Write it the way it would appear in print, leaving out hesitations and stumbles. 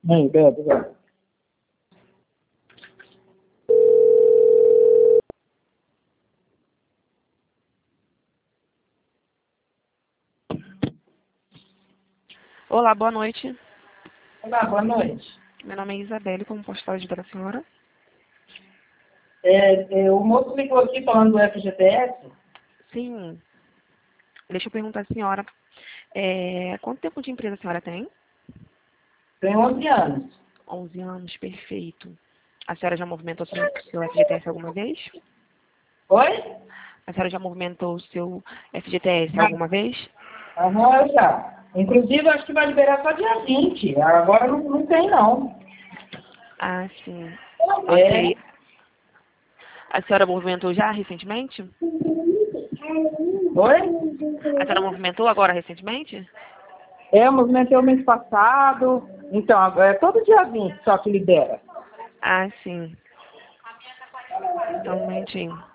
Bebe, bebe. Olá, boa noite. Olá, boa noite. Meu nome é Isabelle, como posso ajudar a senhora? O moço ligou aqui falando do FGTS. Sim. Deixa eu perguntar à senhora. Quanto tempo de empresa a senhora tem? Tem 11 anos. 11 anos, perfeito. A senhora já movimentou seu FGTS alguma vez? Oi? A senhora já movimentou o seu FGTS alguma vez? Aham, já. Inclusive, acho que vai liberar só dia 20. Agora não tem, não. Ah, sim. É. Ok. A senhora movimentou já recentemente? Oi? A senhora movimentou agora recentemente? Eu movimentei o mês passado. Então, agora é todo dia 20 só que libera. Ah, sim. Então, um momentinho.